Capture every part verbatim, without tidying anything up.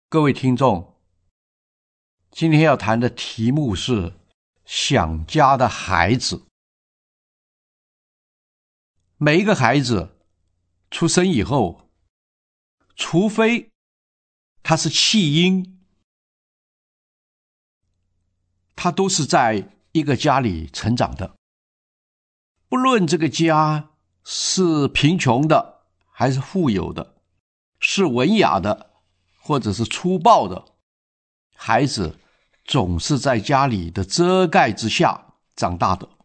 各位听众，今天要谈的题目是想家的孩子。每一个孩子出生以后，除非他是弃婴，他都是在一个家里成长的。不论这个家是贫穷的还是富有的，是文雅的或者是粗暴的，孩子总是在家里的遮盖之下长大的。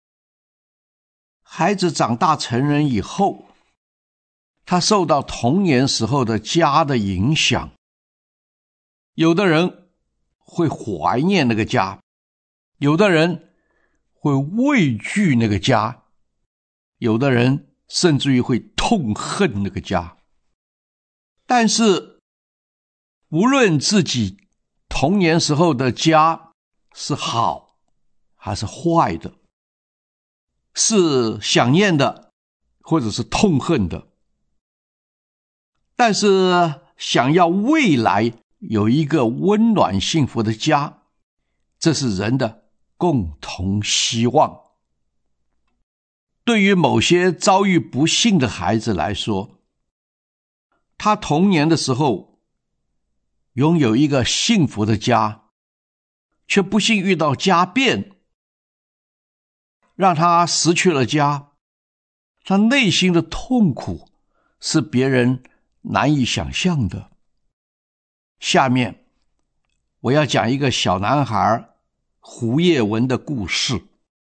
孩子长大成人以后，他受到童年时候的家的影响，有的人会怀念那个家，有的人会畏惧那个家，有的人甚至于会痛恨那个家。但是无论自己童年时候的家是好还是坏的，是想念的或者是痛恨的，但是想要未来有一个温暖幸福的家，这是人的共同希望。对于某些遭遇不幸的孩子来说，他童年的时候拥有一个幸福的家，却不幸遇到家变，让他失去了家，他内心的痛苦是别人难以想象的。下面我要讲一个小男孩胡叶文的故事。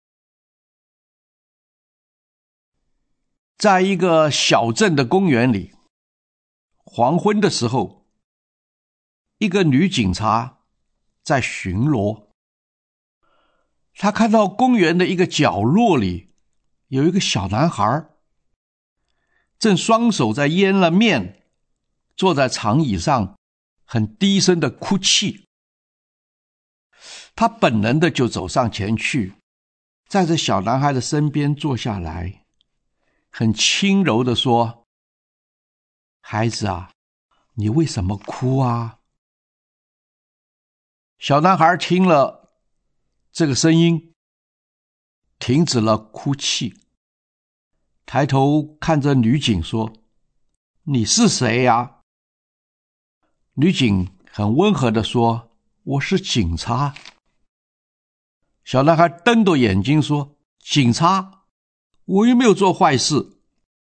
在一个小镇的公园里，黄昏的时候，一个女警察在巡逻。她看到公园的一个角落里有一个小男孩，正双手在淹了面，坐在长椅上很低声的哭泣。她本能的就走上前去，在这小男孩的身边坐下来，很轻柔地说：孩子啊，你为什么哭啊？小男孩听了这个声音，停止了哭泣，抬头看着女警说：你是谁呀？女警很温和地说：我是警察。小男孩瞪着眼睛说：警察？我又没有做坏事。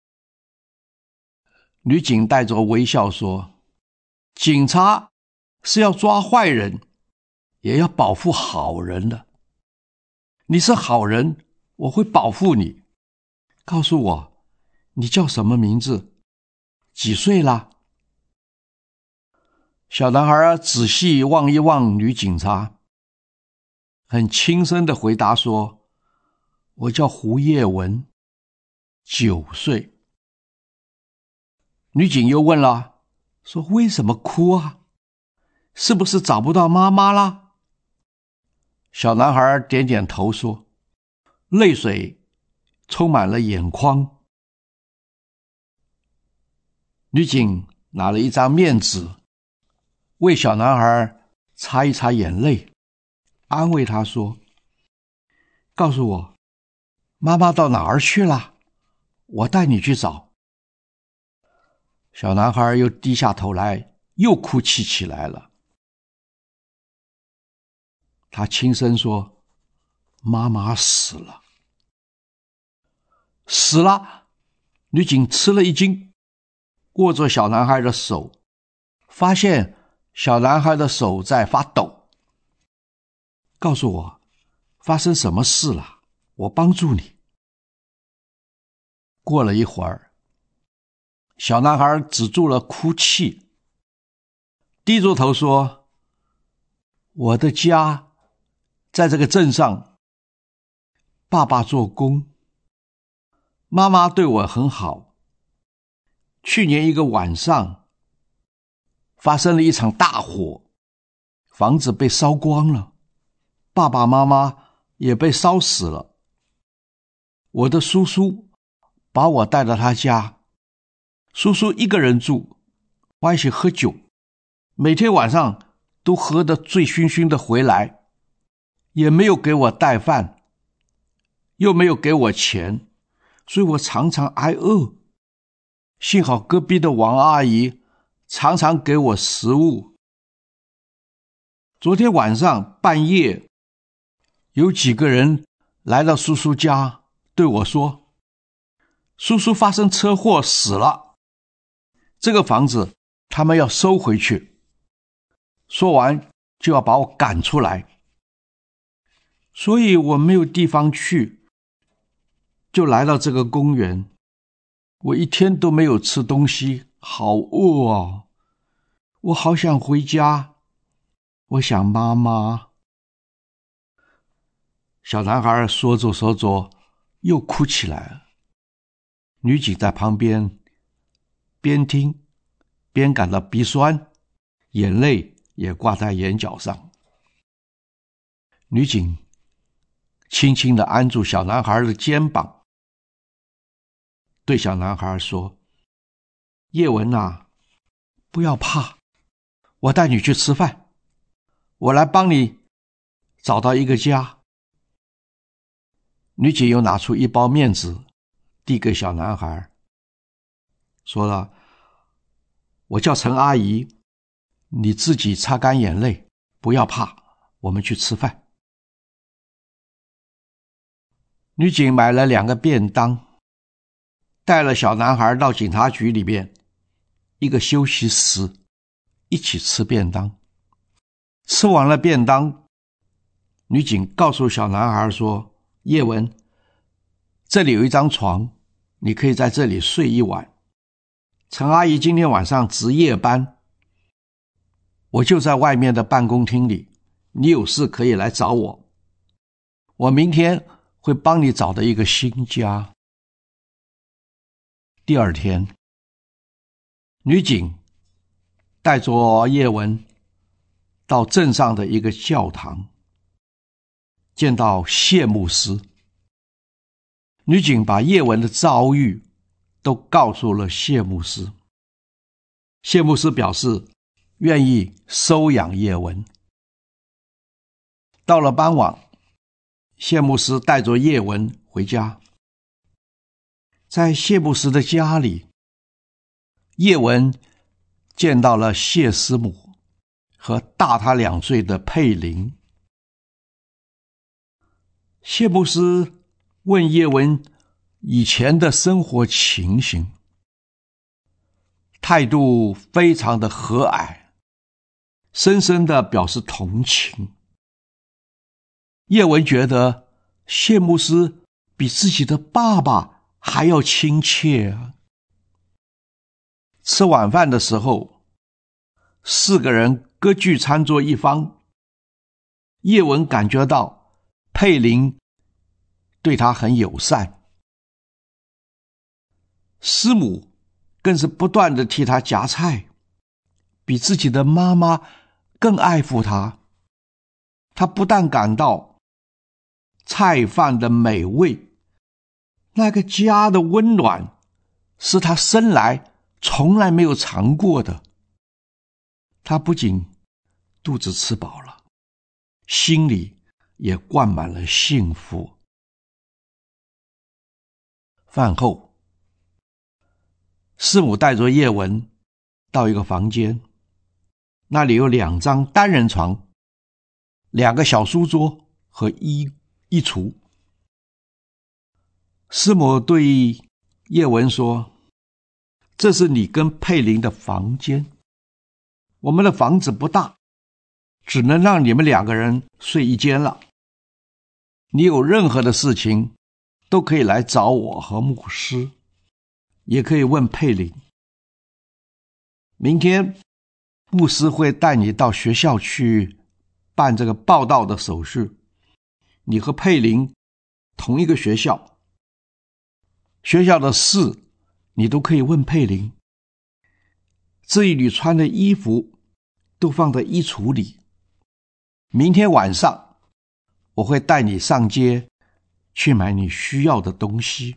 女警带着微笑说：警察是要抓坏人，也要保护好人的。你是好人，我会保护你。告诉我，你叫什么名字？几岁啦？小男孩仔细望一望女警察，很轻声地回答说：我叫胡叶文，九岁。女警又问了，说为什么哭啊？是不是找不到妈妈啦？小男孩点点头说：泪水充满了眼眶。女警拿了一张面纸，为小男孩擦一擦眼泪，安慰他说：告诉我，妈妈到哪儿去了？我带你去找。小男孩又低下头来，又哭泣起来了。他轻声说：妈妈死了。死了？女警吃了一惊，握着小男孩的手，发现小男孩的手在发抖。告诉我，发生什么事了？我帮助你。过了一会儿，小男孩止住了哭泣，低着头说：我的家在这个镇上，爸爸做工，妈妈对我很好。去年一个晚上发生了一场大火，房子被烧光了，爸爸妈妈也被烧死了。我的叔叔把我带到他家，叔叔一个人住，我一起喝酒， 每天晚上都喝得醉醺醺的回来，也没有给我带饭，又没有给我钱，所以我常常挨饿。幸好隔壁的王阿姨常常给我食物。昨天晚上半夜，有几个人来到叔叔家，对我说，叔叔发生车祸死了，这个房子他们要收回去。说完就要把我赶出来，所以我没有地方去，就来到这个公园。我一天都没有吃东西，好饿啊！我好想回家，我想妈妈。小男孩说着说着又哭起来了。女警在旁边边听边感到鼻酸，眼泪也挂在眼角上。女警轻轻地按住小男孩的肩膀，对小男孩说，叶文啊，不要怕，我带你去吃饭，我来帮你找到一个家。女警又拿出一包面纸递给小男孩，说了，我叫陈阿姨，你自己擦干眼泪，不要怕，我们去吃饭。女警买了两个便当，带了小男孩到警察局里面一个休息室，一起吃便当。吃完了便当，女警告诉小男孩说，叶文，这里有一张床，你可以在这里睡一晚。陈阿姨今天晚上值夜班，我就在外面的办公厅里，你有事可以来找我，我明天会帮你找到一个新家。第二天，女警带着叶文到镇上的一个教堂，见到谢牧师。女警把叶文的遭遇都告诉了谢牧师。谢牧师表示愿意收养叶文。到了傍晚，谢牧师带着叶文回家。在谢牧师的家里，叶文见到了谢师母和大他两岁的佩玲。谢牧师问叶文以前的生活情形，态度非常的和蔼，深深的表示同情。叶文觉得谢牧师比自己的爸爸还要亲切啊。吃晚饭的时候，四个人各据餐桌一方。叶文感觉到佩玲对他很友善，师母更是不断地替他夹菜，比自己的妈妈更爱护他。他不但感到菜饭的美味，那个家的温暖是他生来从来没有尝过的。他不仅肚子吃饱了，心里也灌满了幸福。饭后，师母带着叶文到一个房间，那里有两张单人床，两个小书桌和衣衣橱。师母对叶文说，这是你跟佩玲的房间，我们的房子不大，只能让你们两个人睡一间了。你有任何的事情都可以来找我和牧师，也可以问佩玲。明天牧师会带你到学校去办这个报到的手续，你和佩玲同一个学校，学校的事你都可以问佩玲。至于你穿的衣服都放在衣橱里。明天晚上我会带你上街去买你需要的东西。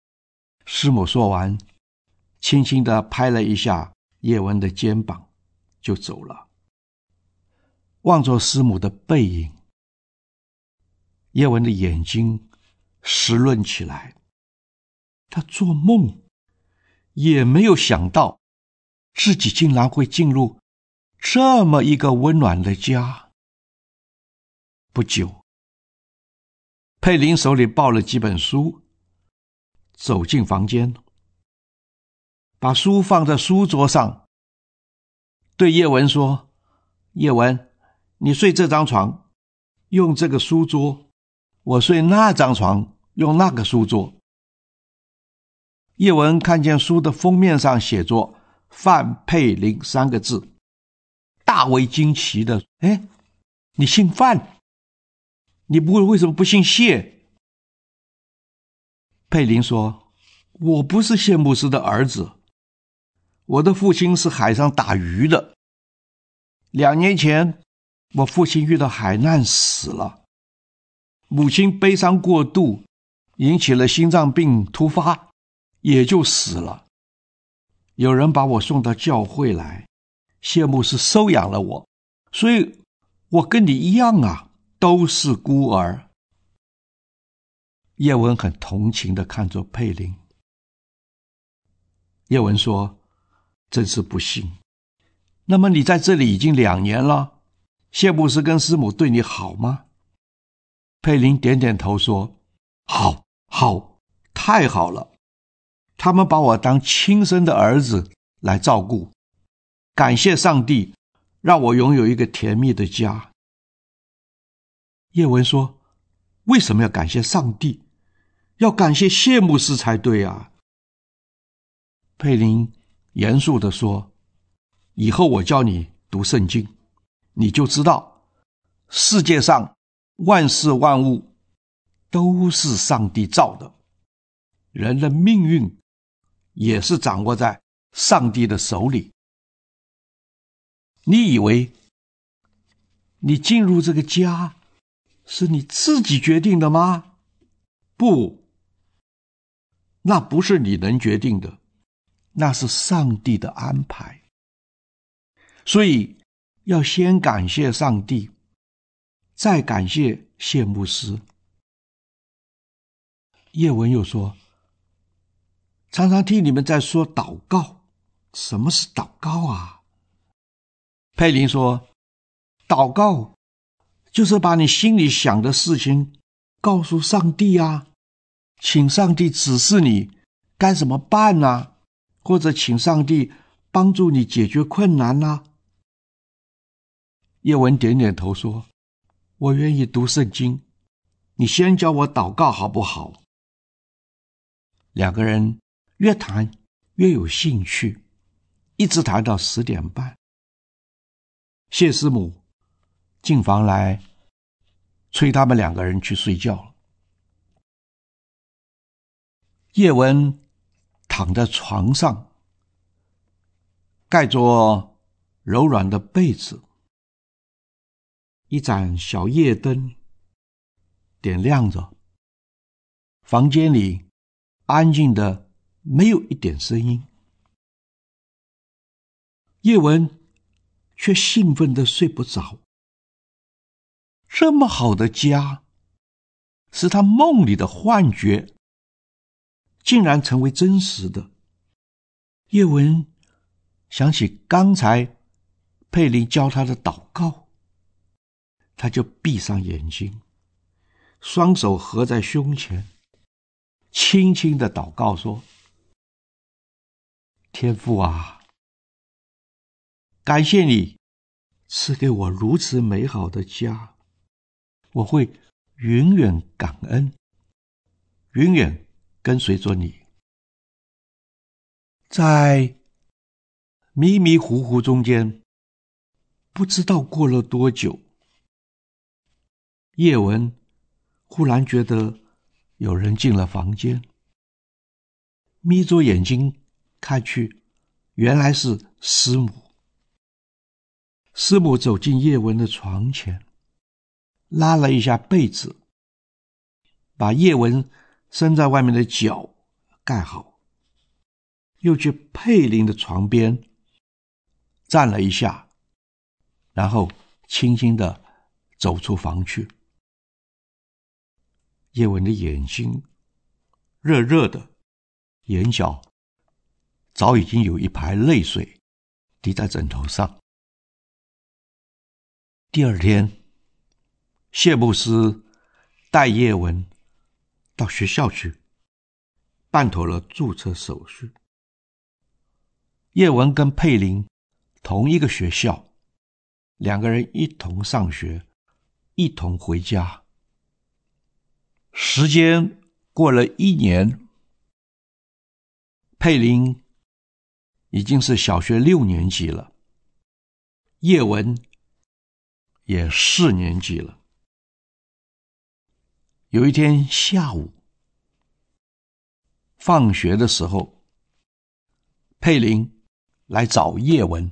师母说完，轻轻地拍了一下叶文的肩膀， 就走了。望着师母的背影，叶文的眼睛湿润起来。他做梦也没有想到自己竟然会进入这么一个温暖的家。不久，佩林手里抱了几本书，走进房间，把书放在书桌上，对叶文说：叶文，你睡这张床，用这个书桌，我睡那张床，用那个书桌。叶文看见书的封面上写着范佩林三个字，大为惊奇的：哎，你姓范，你不会为什么不姓谢？佩林说：我不是谢牧师的儿子，我的父亲是海上打鱼的，两年前我父亲遇到海难死了，母亲悲伤过度，引起了心脏病突发，也就死了。有人把我送到教会来，谢牧师收养了我，所以我跟你一样啊，都是孤儿。叶文很同情地看着佩林。叶文说：真是不幸。那么你在这里已经两年了，谢牧师跟师母对你好吗？佩林点点头说：好，好，太好了。他们把我当亲生的儿子来照顾，感谢上帝让我拥有一个甜蜜的家。叶文说：为什么要感谢上帝？要感谢谢牧师才对啊。佩林严肃地说：以后我教你读圣经，你就知道世界上万事万物都是上帝造的，人的命运也是掌握在上帝的手里。你以为你进入这个家是你自己决定的吗？不，那不是你能决定的，那是上帝的安排。所以要先感谢上帝，再感谢谢牧师。叶文又说：常常听你们在说祷告，什么是祷告啊？佩林说：祷告就是把你心里想的事情告诉上帝啊，请上帝指示你该怎么办啊，或者请上帝帮助你解决困难啊。叶文点点头说：我愿意读圣经，你先教我祷告好不好？两个人越谈越有兴趣，一直谈到十点半。谢师母进房来催他们两个人去睡觉了。叶文躺在床上，盖着柔软的被子，一盏小夜灯点亮着，房间里安静的没有一点声音。叶文却兴奋的睡不着。这么好的家，是他梦里的幻觉，竟然成为真实的。叶文想起刚才佩林教他的祷告，他就闭上眼睛，双手合在胸前，轻轻的祷告说：天父啊，感谢你赐给我如此美好的家，我会永远感恩，永远跟随着你。在迷迷糊糊中间，不知道过了多久，叶文忽然觉得有人进了房间，眯着眼睛看去，原来是师母。师母走进叶文的床前，拉了一下被子，把叶文伸在外面的脚盖好，又去佩林的床边站了一下， 然后轻轻地走出房去。叶文的眼睛热热的，眼角早已经有一排泪水滴在枕头上。第二天，谢牧师带叶文到学校去，办妥了注册手续。叶文跟佩玲同一个学校，两个人一同上学，一同回家。时间过了一年，佩玲已经是小学六年级了，叶文也四年级了。有一天下午，放学的时候，佩玲来找叶文。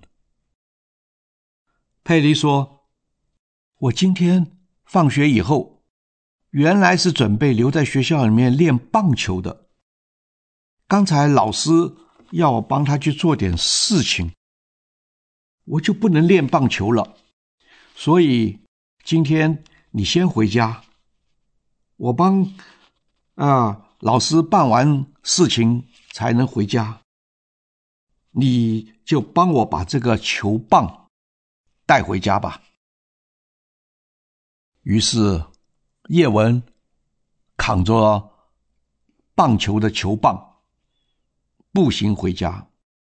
佩玲说，我今天放学以后，原来是准备留在学校里面练棒球的。刚才老师要我帮他去做点事情，我就不能练棒球了。所以今天你先回家，我帮啊老师办完事情才能回家。你就帮我把这个球棒带回家吧。于是叶文扛着棒球的球棒步行回家。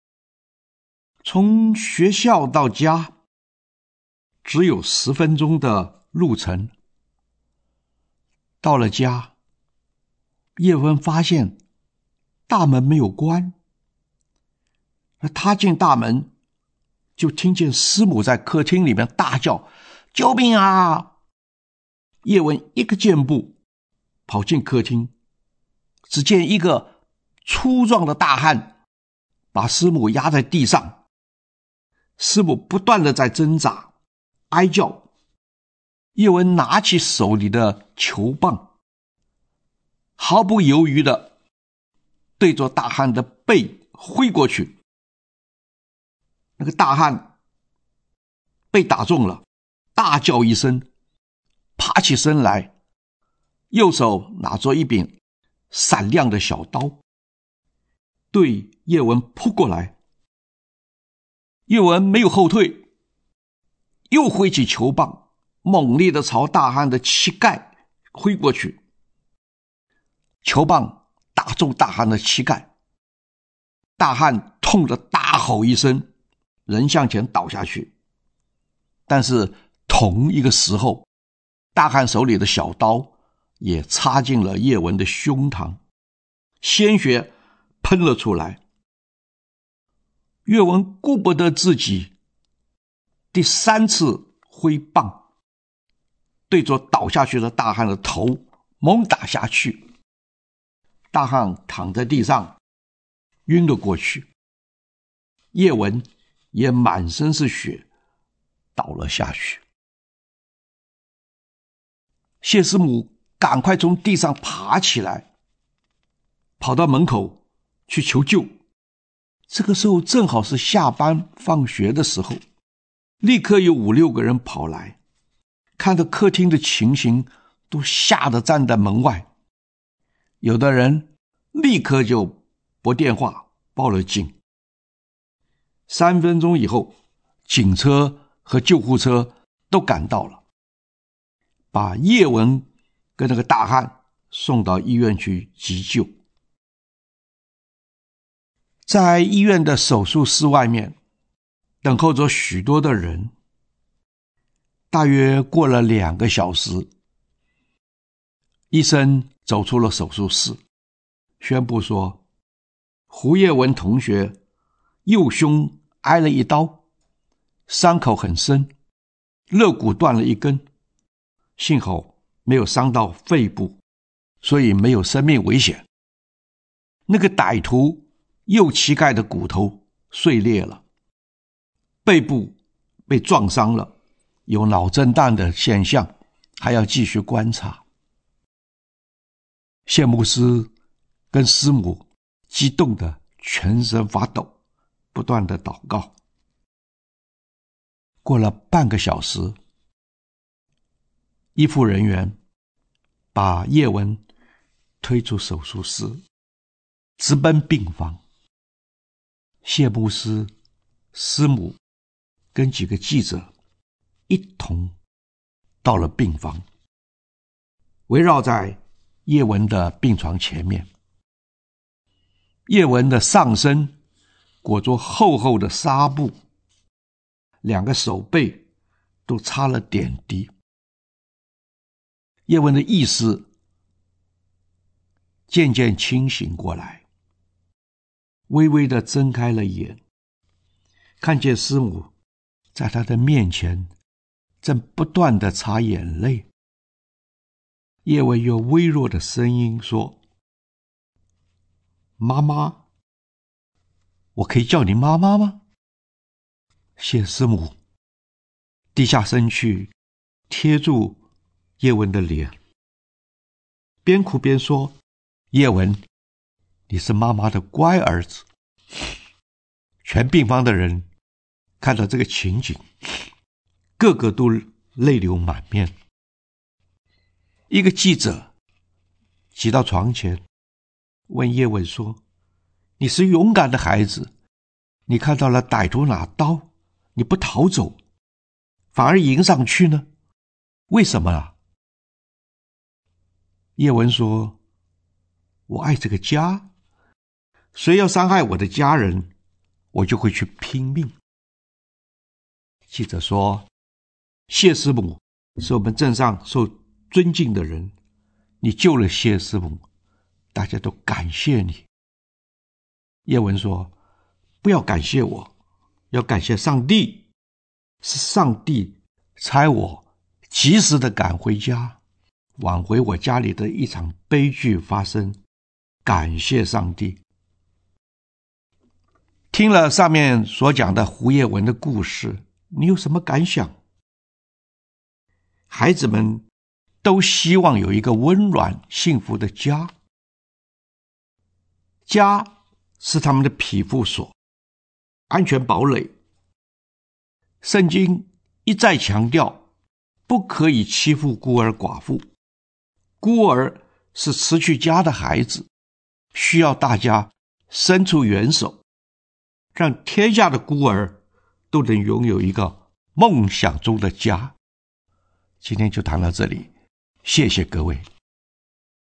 从学校到家只有十分钟的路程。到了家，叶文发现大门没有关，他进大门就听见师母在客厅里面大叫，救命啊！叶文一个箭步跑进客厅，只见一个粗壮的大汉把师母压在地上，师母不断的在挣扎哀叫。叶文拿起手里的球棒，毫不犹豫的对着大汉的背挥过去。那个大汉被打中了，大叫一声，爬起身来，右手拿着一柄闪亮的小刀，对叶文扑过来。叶文没有后退，又挥起球棒，猛烈地朝大汉的膝盖挥过去。球棒打中大汉的膝盖，大汉痛得大吼一声，人向前倒下去。但是同一个时候，大汉手里的小刀也插进了叶文的胸膛，鲜血喷了出来。叶文顾不得自己，第三次挥棒，对着倒下去的大汉的头猛打下去。大汉躺在地上晕了过去，叶文也满身是血倒了下去。谢师母赶快从地上爬起来，跑到门口去求救。这个时候正好是下班放学的时候，立刻有五六个人跑来，看到客厅的情形，都吓得站在门外。有的人立刻就拨电话报了警。三分钟以后，警车和救护车都赶到了，把叶文跟那个大汉送到医院去急救。在医院的手术室外面等候着许多的人。大约过了两个小时，医生走出了手术室，宣布说，胡叶文同学右胸挨了一刀，伤口很深，肋骨断了一根，幸好没有伤到肺部，所以没有生命危险。那个歹徒右膝盖的骨头碎裂了，背部被撞伤了，有脑震荡的现象，还要继续观察。谢牧师跟师母激动的全身发抖，不断的祷告。 过了半个小时，医护人员把叶文推出手术室，直奔病房。谢牧师、师母跟几个记者一同到了病房，围绕在叶文的病床前面。叶文的上身裹着厚厚的纱布，两个手背都插了点滴。叶文的意识渐渐清醒过来，微微地睁开了眼，看见师母在他的面前正不断地擦眼泪。叶文用微弱的声音说：妈妈，我可以叫你妈妈吗？谢师母低下身去，贴住叶文的脸，边哭边说：叶文，你是妈妈的乖儿子。全病房的人看到这个情景，个个都泪流满面。一个记者挤到床前，问叶文说：你是勇敢的孩子，你看到了歹徒拿刀，你不逃走，反而迎上去呢？为什么啊？叶文说：我爱这个家，谁要伤害我的家人，我就会去拼命。记者说：谢师母是我们镇上受尊敬的人，你救了谢师母，大家都感谢你。叶文说：不要感谢我，要感谢上帝，是上帝差我及时的赶回家，挽回我家里的一场悲剧发生，感谢上帝。听了上面所讲的胡叶文的故事，你有什么感想？孩子们都希望有一个温暖幸福的家，家是他们的庇护所、安全堡垒。圣经一再强调，不可以欺负孤儿寡妇，孤儿是失去家的孩子，需要大家伸出援手，让天下的孤儿都能拥有一个梦想中的家。今天就谈到这里，谢谢各位。